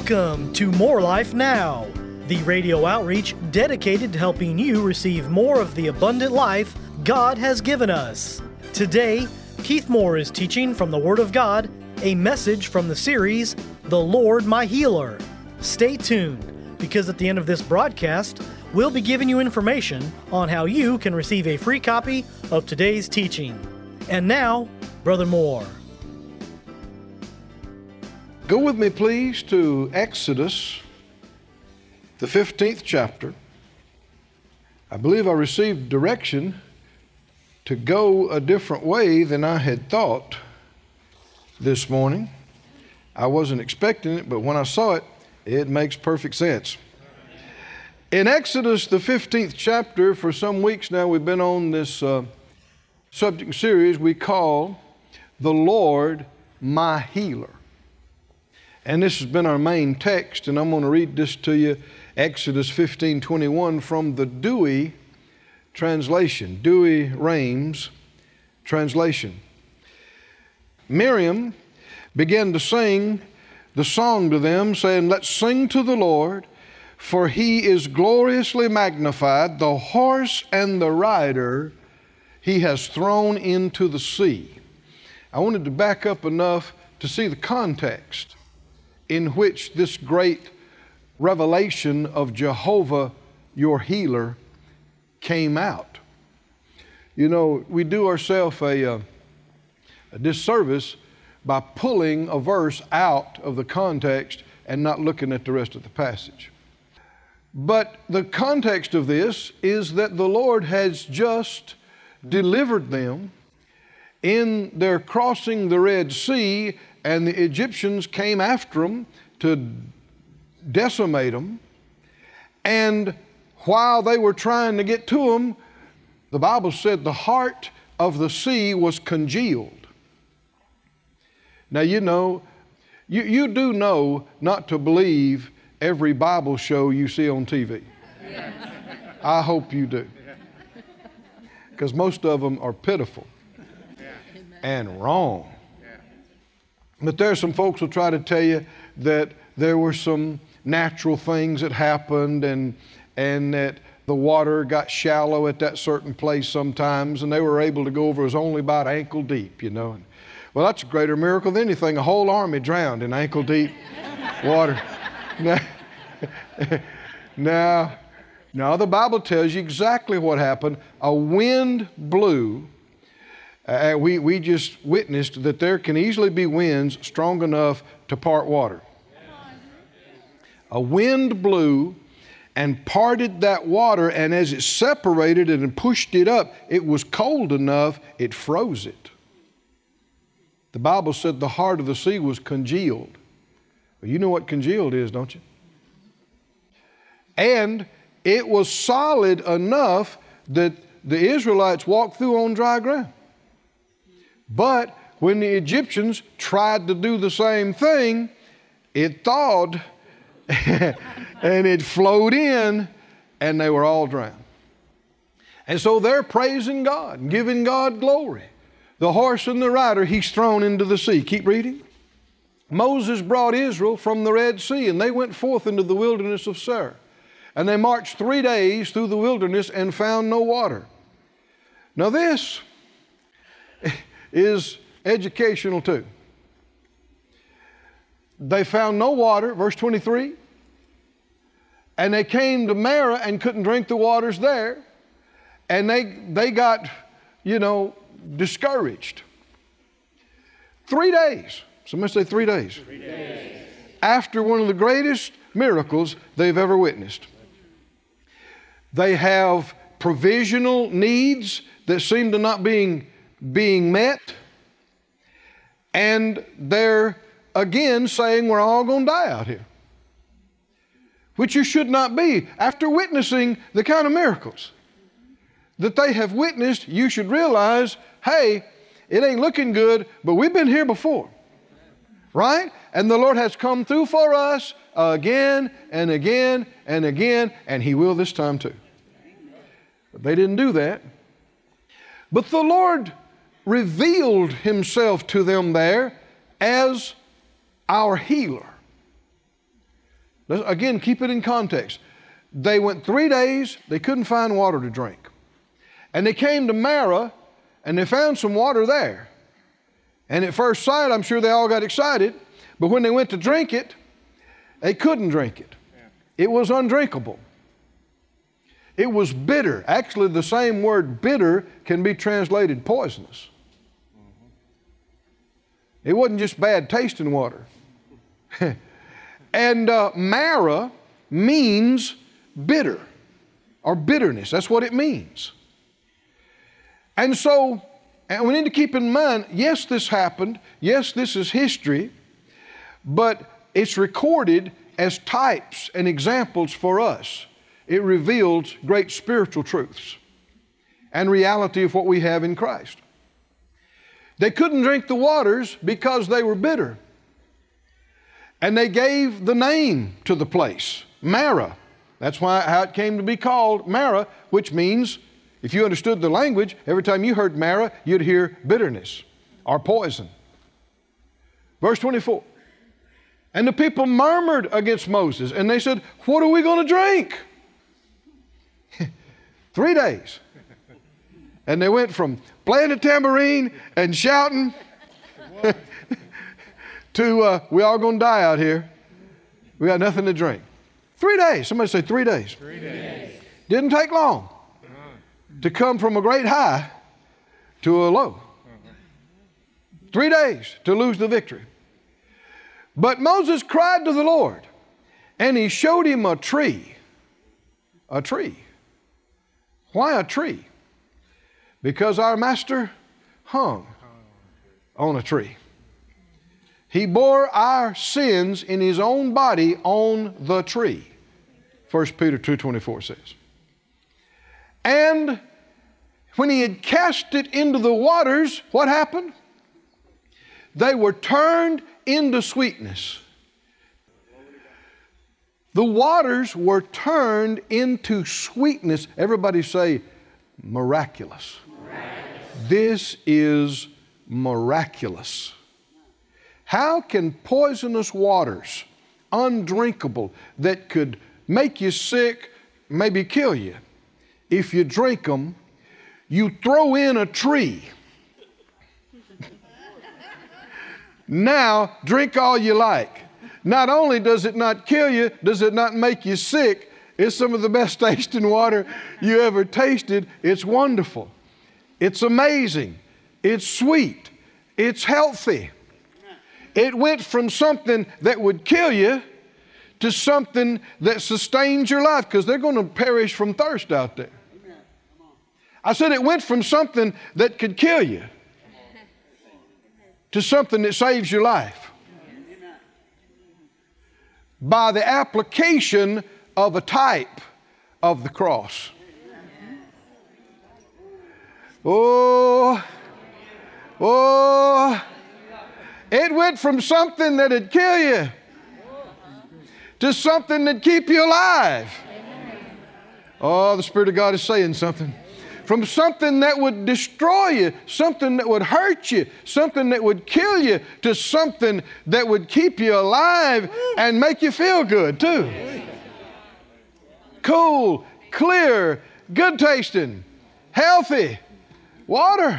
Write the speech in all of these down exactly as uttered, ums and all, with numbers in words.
Welcome to More Life Now, the radio outreach dedicated to helping you receive more of the abundant life God has given us. Today, Keith Moore is teaching from the Word of God, a message from the series, The Lord My Healer. Stay tuned, because at the end of this broadcast, we'll be giving you information on how you can receive a free copy of today's teaching. And now, Brother Moore. Go with me, please, to Exodus, the fifteenth chapter. I believe I received direction to go a different way than I had thought this morning. I wasn't expecting it, but when I saw it, it makes perfect sense. In Exodus, the fifteenth chapter, for some weeks now, we've been on this uh, subject series we call The Lord My Healer. And this has been our main text, and I'm going to read this to you, Exodus fifteen twenty-one, from the Dewey translation, Douay-Rheims translation. Miriam began to sing the song to them, saying, "Let's sing to the Lord, for he is gloriously magnified. The horse and the rider he has thrown into the sea." I wanted to back up enough to see the context in which this great revelation of Jehovah, your healer, came out. You know, we do ourselves a, uh, a disservice by pulling a verse out of the context and not looking at the rest of the passage. But the context of this is that the Lord has just delivered them in their crossing the Red Sea, and the Egyptians came after them to decimate them. And while they were trying to get to them, the Bible said the heart of the sea was congealed. Now, you know, you, you do know not to believe every Bible show you see on T V. I hope you do. Because most of them are pitiful and wrong. But there are some folks who try to tell you that there were some natural things that happened and and that the water got shallow at that certain place sometimes, and they were able to go over. It was only about ankle deep, you know. And, well, that's a greater miracle than anything. A whole army drowned in ankle deep water. Now, now, now, the Bible tells you exactly what happened. A wind blew. Uh, we, we just witnessed that there can easily be winds strong enough to part water. A wind blew and parted that water, and as it separated it and pushed it up, it was cold enough, it froze it. The Bible said the heart of the sea was congealed. Well, you know what congealed is, don't you? And it was solid enough that the Israelites walked through on dry ground. But when the Egyptians tried to do the same thing, it thawed and it flowed in, and they were all drowned. And so they're praising God and giving God glory. The horse and the rider he's thrown into the sea. Keep reading. Moses brought Israel from the Red Sea, and they went forth into the wilderness of Shur. And they marched three days through the wilderness and found no water. Now this is educational too. They found no water, verse twenty-three, and they came to Marah and couldn't drink the waters there, and they they got, you know, discouraged. Three days. Somebody say three days. Three days. After one of the greatest miracles they've ever witnessed. They have provisional needs that seem to not being being met, and they're again saying we're all going to die out here, which you should not be. After witnessing the kind of miracles that they have witnessed, you should realize, hey, it ain't looking good, but we've been here before, right? And the Lord has come through for us again and again and again, and He will this time too. But they didn't do that. But the Lord revealed Himself to them there as our healer. Let's, again, keep it in context. They went three days, they couldn't find water to drink. And they came to Marah, and they found some water there. And at first sight, I'm sure they all got excited, but when they went to drink it, they couldn't drink it. It was undrinkable. It was bitter. Actually, the same word bitter can be translated poisonous. It wasn't just bad tasting water. And uh, Marah means bitter or bitterness. That's what it means. And so, and we need to keep in mind, yes, this happened. Yes, this is history. But it's recorded as types and examples for us. It reveals great spiritual truths and reality of what we have in Christ. They couldn't drink the waters because they were bitter. And they gave the name to the place, Marah. That's why how it came to be called Marah, which means, if you understood the language, every time you heard Marah, you'd hear bitterness or poison. Verse twenty-four. And the people murmured against Moses, and they said, what are we going to drink? Three days. And they went from playing a tambourine and shouting to, uh, we all going to die out here. We got nothing to drink. Three days. Somebody say three days. Three days. Didn't take long to come from a great high to a low. Three days to lose the victory. But Moses cried to the Lord, and he showed him a tree. A tree. Why a tree? Because our master hung on a tree. He bore our sins in his own body on the tree. First Peter two twenty-four says. And when he had cast it into the waters, what happened? They were turned into sweetness. The waters were turned into sweetness. Everybody say, miraculous. Miraculous. This is miraculous. How can poisonous waters, undrinkable, that could make you sick, maybe kill you, if you drink them, you throw in a tree. Now, drink all you like. Not only does it not kill you, does it not make you sick, it's some of the best tasting water you ever tasted. It's wonderful. It's amazing. It's sweet. It's healthy. It went from something that would kill you to something that sustains your life, because they're going to perish from thirst out there. I said it went from something that could kill you to something that saves your life by the application of a type of the cross. Oh, oh, it went from something that'd kill you to something that'd keep you alive. Oh, the Spirit of God is saying something. From something that would destroy you, something that would hurt you, something that would kill you, to something that would keep you alive and make you feel good too. Cool, clear, good tasting, healthy water.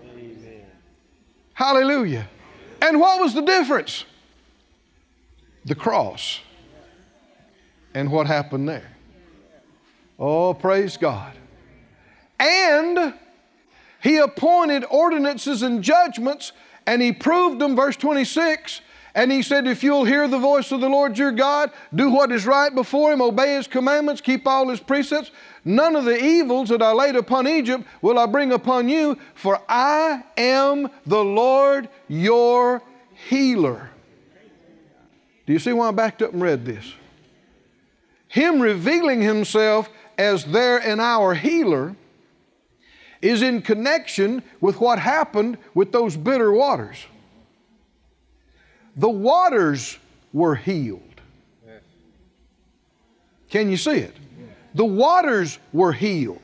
Hallelujah. And what was the difference? The cross. And what happened there? Oh, praise God. And he appointed ordinances and judgments, and he proved them, verse twenty-six, and he said, if you'll hear the voice of the Lord your God, do what is right before him, obey his commandments, keep all his precepts, none of the evils that I laid upon Egypt will I bring upon you, for I am the Lord your healer. Do you see why I backed up and read this? Him revealing himself as there and our healer is in connection with what happened with those bitter waters. The waters were healed. Can you see it? The waters were healed.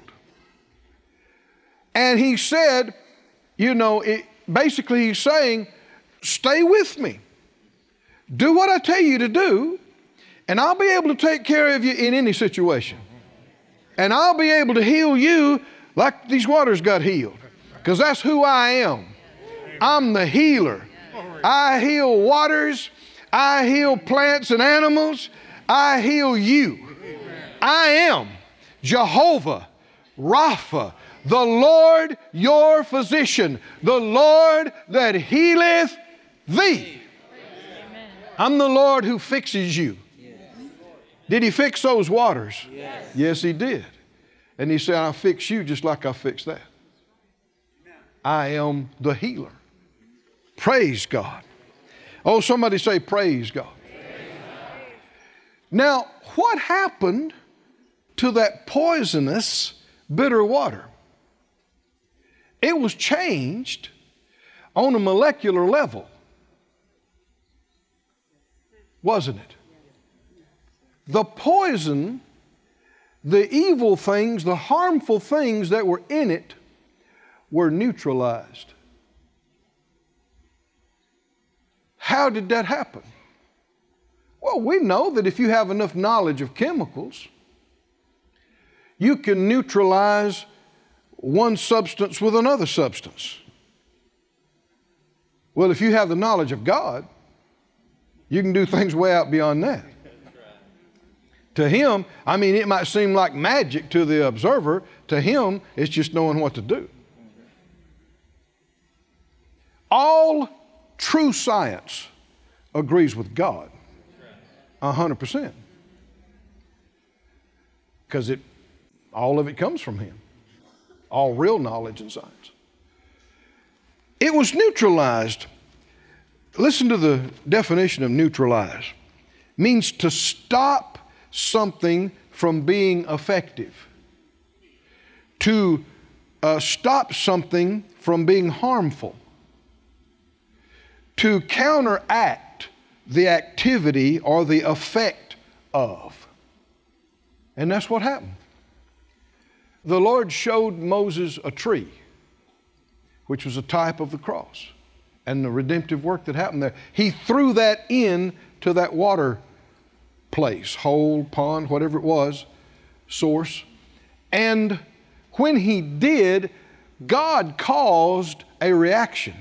And he said, you know, it, basically he's saying, stay with me. Do what I tell you to do, And I'll be able to take care of you in any situation. And I'll be able to heal you like these waters got healed. Because that's who I am. I'm the healer. I heal waters. I heal plants and animals. I heal you. I am Jehovah Rapha, the Lord your physician, the Lord that healeth thee. I'm the Lord who fixes you. Did he fix those waters? Yes. Yes, he did. And he said, I'll fix you just like I fixed that. I am the healer. Praise God. Oh, somebody say, praise God. Praise God. Now, what happened to that poisonous, bitter water? It was changed on a molecular level, wasn't it? The poison, the evil things, the harmful things that were in it were neutralized. How did that happen? Well, we know that if you have enough knowledge of chemicals, you can neutralize one substance with another substance. Well, if you have the knowledge of God, you can do things way out beyond that. To him, I mean, it might seem like magic to the observer. To him, it's just knowing what to do. All true science agrees with God. A hundred percent. Because it, all of it comes from him. All real knowledge and science. It was neutralized. Listen to the definition of neutralize. It means to stop something from being effective. To uh, stop something from being harmful. To counteract the activity or the effect of. And that's what happened. The Lord showed Moses a tree, which was a type of the cross and the redemptive work that happened there. He threw that in to that water place, hole, pond, whatever it was, source. And when he did, God caused a reaction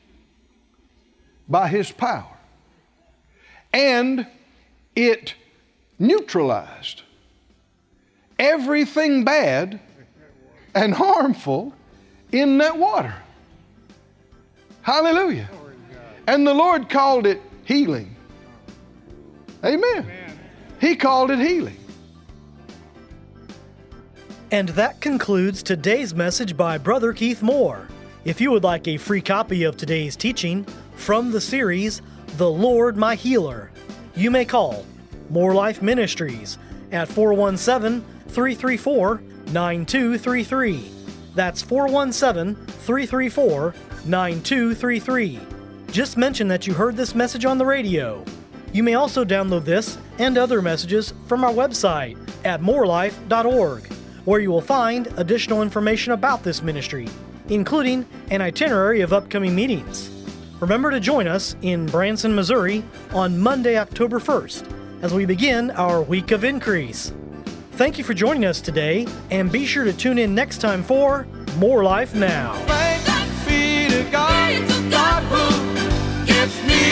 by his power. And it neutralized everything bad and harmful in that water. Hallelujah. And the Lord called it healing. Amen. He called it healing. And that concludes today's message by Brother Keith Moore. If you would like a free copy of today's teaching from the series, The Lord My Healer, you may call More Life Ministries at four one seven, three three four, nine two three three. That's four one seven, three three four, nine two three three. Just mention that you heard this message on the radio. You may also download this and other messages from our website at more life dot org, where you will find additional information about this ministry, including an itinerary of upcoming meetings. Remember to join us in Branson, Missouri on Monday, October first, as we begin our Week of Increase. Thank you for joining us today, and be sure to tune in next time for More Life Now. Thanks be to God, God who gives me